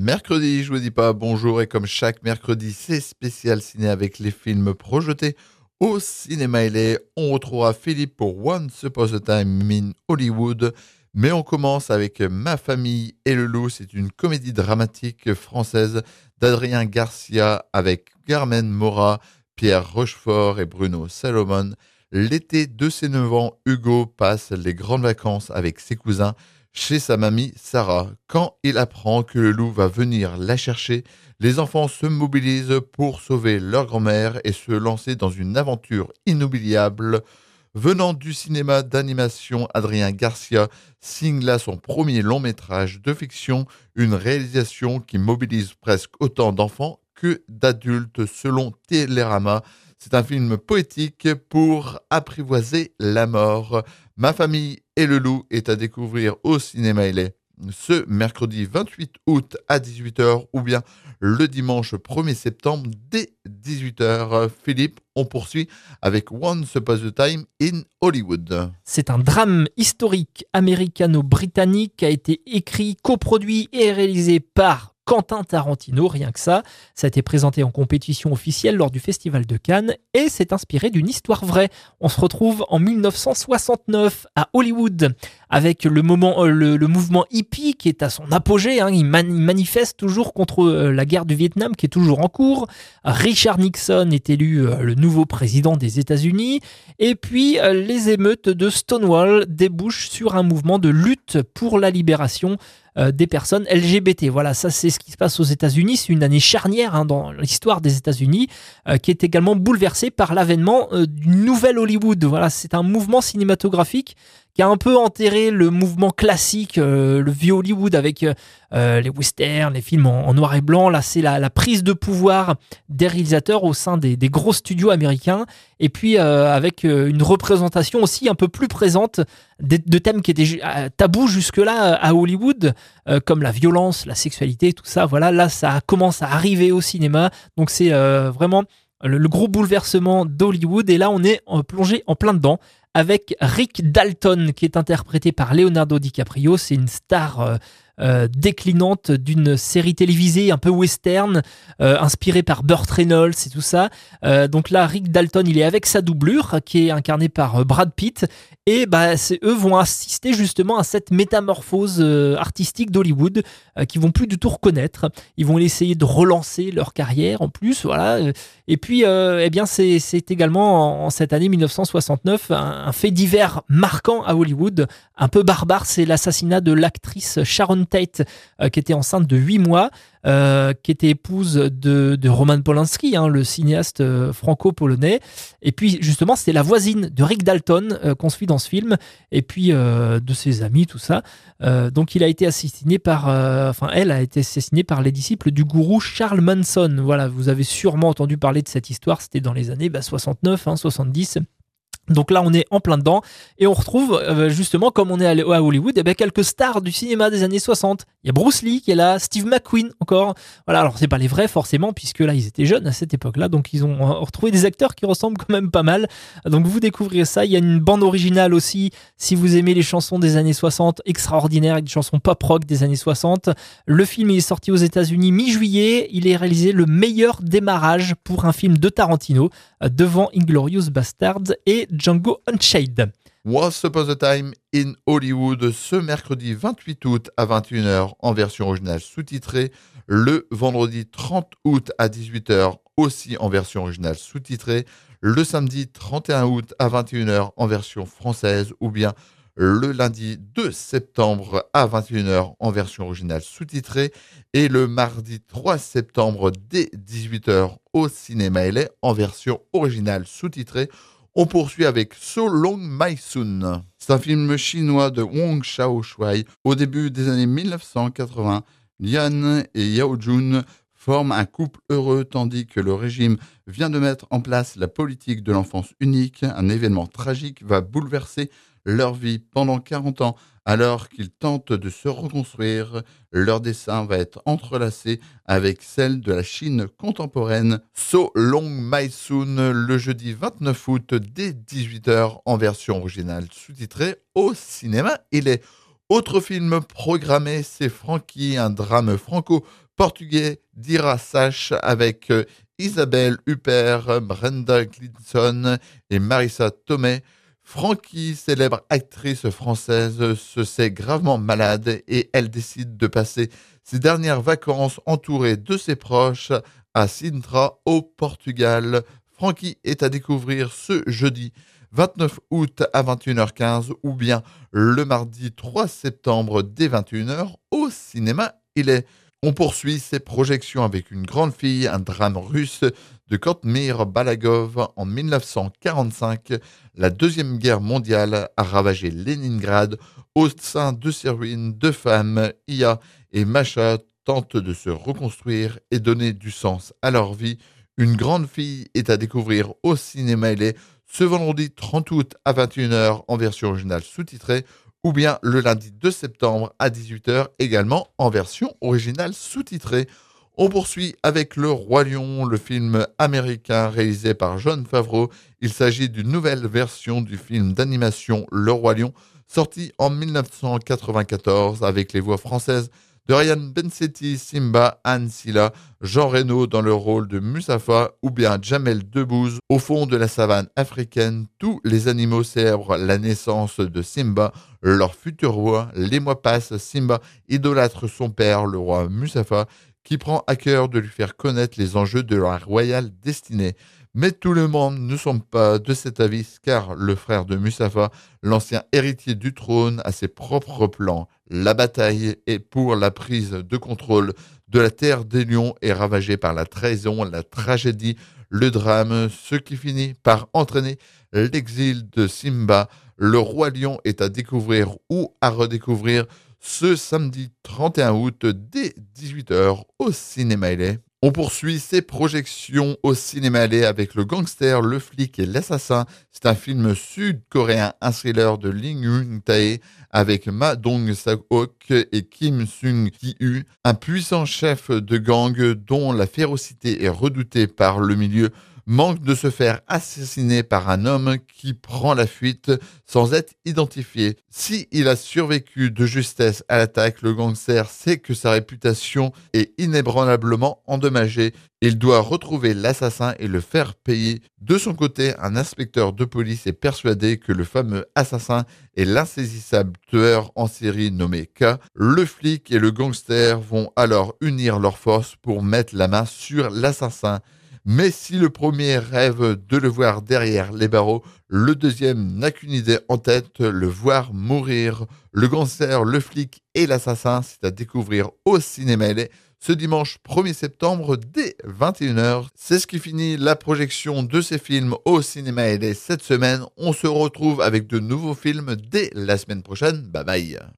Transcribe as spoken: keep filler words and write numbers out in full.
Mercredi, je vous dis pas bonjour et comme chaque mercredi, c'est spécial ciné avec les films projetés au cinéma L A. On retrouvera Philippe pour Once Upon a Time in Hollywood. Mais on commence avec Ma famille et le loup. C'est une comédie dramatique française d'Adrien Garcia avec Carmen Maura, Pierre Rochefort et Bruno Salomon. L'été de ses neuf ans, Hugo passe les grandes vacances avec ses cousins chez sa mamie Sarah. Quand il apprend que le loup va venir la chercher, les enfants se mobilisent pour sauver leur grand-mère et se lancer dans une aventure inoubliable. Venant du cinéma d'animation, Adrien Garcia signe là son premier long métrage de fiction, une réalisation qui mobilise presque autant d'enfants que d'adultes selon Télérama. C'est un film poétique pour apprivoiser la mort. Ma famille et le loup est à découvrir au cinéma L A ce mercredi vingt-huit août à dix-huit heures ou bien le dimanche premier septembre dès dix-huit heures. Philippe, on poursuit avec Once Upon a Time in Hollywood. C'est un drame historique américano-britannique qui a été écrit, coproduit et réalisé par Quentin Tarantino, rien que ça. Ça a été présenté en compétition officielle lors du Festival de Cannes et c'est inspiré d'une histoire vraie. On se retrouve en dix-neuf cent soixante-neuf à Hollywood avec le, moment, le, le mouvement hippie qui est à son apogée. Hein. Il, man, il manifeste toujours contre la guerre du Vietnam qui est toujours en cours. Richard Nixon est élu le nouveau président des États-Unis. Et puis les émeutes de Stonewall débouchent sur un mouvement de lutte pour la libération Euh, des personnes L G B T. Voilà, ça c'est ce qui se passe aux États-Unis. C'est une année charnière hein, dans l'histoire des États-Unis euh, qui est également bouleversée par l'avènement euh, d'une nouvelle Hollywood. Voilà, c'est un mouvement cinématographique qui a un peu enterré le mouvement classique, euh, le vieux Hollywood avec euh, les westerns, les films en, en noir et blanc. Là, c'est la, la prise de pouvoir des réalisateurs au sein des, des gros studios américains et puis euh, avec euh, une représentation aussi un peu plus présente de, de thèmes qui étaient euh, tabous jusque-là à Hollywood, euh, comme la violence, la sexualité, tout ça. Voilà, là, ça commence à arriver au cinéma. Donc, c'est euh, vraiment le, le gros bouleversement d'Hollywood. Et là, on est euh, plongé en plein dedans avec Rick Dalton qui est interprété par Leonardo DiCaprio. C'est une star euh, euh, déclinante d'une série télévisée un peu western, euh, inspirée par Burt Reynolds et tout ça. Euh, donc là, Rick Dalton, il est avec sa doublure qui est incarnée par euh, Brad Pitt. Et bah, c'est, eux vont assister justement à cette métamorphose euh, artistique d'Hollywood euh, qu'ils vont plus du tout reconnaître. Ils vont essayer de relancer leur carrière en plus, voilà. Et puis, euh, eh bien, c'est, c'est également en, en cette année dix-neuf cent soixante-neuf un, un fait divers marquant à Hollywood, un peu barbare, c'est l'assassinat de l'actrice Sharon Tate euh, qui était enceinte de huit mois. Euh, qui était épouse de, de Roman Polanski, hein, le cinéaste euh, franco-polonais. Et puis justement, c'était la voisine de Rick Dalton euh, qu'on suit dans ce film, et puis euh, de ses amis, tout ça. Euh, donc il a été assassiné par, euh, enfin elle a été assassinée par les disciples du gourou Charles Manson. Voilà, vous avez sûrement entendu parler de cette histoire. C'était dans les années bah, soixante-neuf, hein, soixante-dix. Donc là, on est en plein dedans et on retrouve euh, justement, comme on est à Hollywood, eh bien, quelques stars du cinéma des années soixante. Il y a Bruce Lee qui est là, Steve McQueen encore. Voilà, alors c'est pas les vrais forcément, puisque là, ils étaient jeunes à cette époque-là, donc ils ont euh, retrouvé des acteurs qui ressemblent quand même pas mal. Donc vous découvrirez ça. Il y a une bande originale aussi, si vous aimez les chansons des années soixante, extraordinaire, avec des chansons pop-rock des années soixante. Le film il est sorti aux États-Unis mi-juillet. Il est réalisé le meilleur démarrage pour un film de Tarantino, euh, devant Inglourious Basterds et Django Unchained. Once Upon a Time in Hollywood ce mercredi vingt-huit août à vingt et une heures en version originale sous-titrée, le vendredi trente août à dix-huit heures aussi en version originale sous-titrée, le samedi trente et un août à vingt et une heures en version française ou bien le lundi deux septembre à vingt et une heures en version originale sous-titrée et le mardi trois septembre dès dix-huit heures au cinéma L A en version originale sous-titrée. On poursuit avec So Long My Soon. C'est un film chinois de Wong Chao-shuai. Au début des années dix-neuf cent quatre-vingts, Lian et Yao Jun forment un couple heureux tandis que le régime vient de mettre en place la politique de l'enfance unique. Un événement tragique va bouleverser leur vie pendant quarante ans. Alors qu'ils tentent de se reconstruire, leur destin va être entrelacé avec celle de la Chine contemporaine. So Long My Soon, le jeudi vingt-neuf août dès dix-huit heures en version originale sous-titrée au cinéma. Il est autre film programmé, c'est Frankie, un drame franco portugais d'Ira Sach avec euh, Isabelle Huppert, Brenda Glinson et Marissa Tomei. Frankie, célèbre actrice française, se sait gravement malade et elle décide de passer ses dernières vacances entourée de ses proches à Sintra au Portugal. Frankie est à découvrir ce jeudi vingt-neuf août à vingt et une heures quinze ou bien le mardi trois septembre dès vingt et une heures au cinéma. Il est. On poursuit ses projections avec Une grande fille, un drame russe de Kantmir Balagov en mille neuf cent quarante-cinq. La Deuxième Guerre mondiale a ravagé Leningrad. Au sein de ces ruines, deux femmes, Iya et Masha, tentent de se reconstruire et donner du sens à leur vie. Une grande fille est à découvrir au cinéma L A ce vendredi trente août à vingt et une heures en version originale sous-titrée, ou bien le lundi deux septembre à dix-huit heures également en version originale sous-titrée. On poursuit avec Le Roi Lion, le film américain réalisé par Jon Favreau. Il s'agit d'une nouvelle version du film d'animation Le Roi Lion, sorti en mille neuf cent quatre-vingt-quatorze avec les voix françaises de Ryan Bensetti, Simba, Anne Silla, Jean Reno dans le rôle de Mustapha ou bien Jamel Debbouze. Au fond de la savane africaine, tous les animaux célèbrent la naissance de Simba, leur futur roi. Les mois passent, Simba idolâtre son père, le roi Mustapha, qui prend à cœur de lui faire connaître les enjeux de la royale destinée. Mais tout le monde ne semble pas de cet avis, car le frère de Mustapha, l'ancien héritier du trône, a ses propres plans. La bataille est pour la prise de contrôle de la terre des lions est ravagée par la trahison, la tragédie, le drame, ce qui finit par entraîner l'exil de Simba. Le Roi Lion est à découvrir ou à redécouvrir ce samedi trente et un août dès dix-huit heures au cinéma L A. On poursuit ses projections au cinéma L A avec Le Gangster, le flic et l'assassin. C'est un film sud-coréen, un thriller de Lee Yoon-tae avec Ma Dong-seok et Kim Sung-ki-u, un puissant chef de gang dont la férocité est redoutée par le milieu, manque de se faire assassiner par un homme qui prend la fuite sans être identifié. Si il a survécu de justesse à l'attaque, le gangster sait que sa réputation est inébranlablement endommagée. Il doit retrouver l'assassin et le faire payer. De son côté, un inspecteur de police est persuadé que le fameux assassin est l'insaisissable tueur en série nommé K. Le flic et le gangster vont alors unir leurs forces pour mettre la main sur l'assassin. Mais si le premier rêve de le voir derrière les barreaux, le deuxième n'a qu'une idée en tête, le voir mourir. Le gangster, le flic et l'assassin, c'est à découvrir au cinéma L A ce dimanche premier septembre dès vingt et une heures. C'est ce qui finit la projection de ces films au cinéma L A cette semaine. On se retrouve avec de nouveaux films dès la semaine prochaine. Bye bye.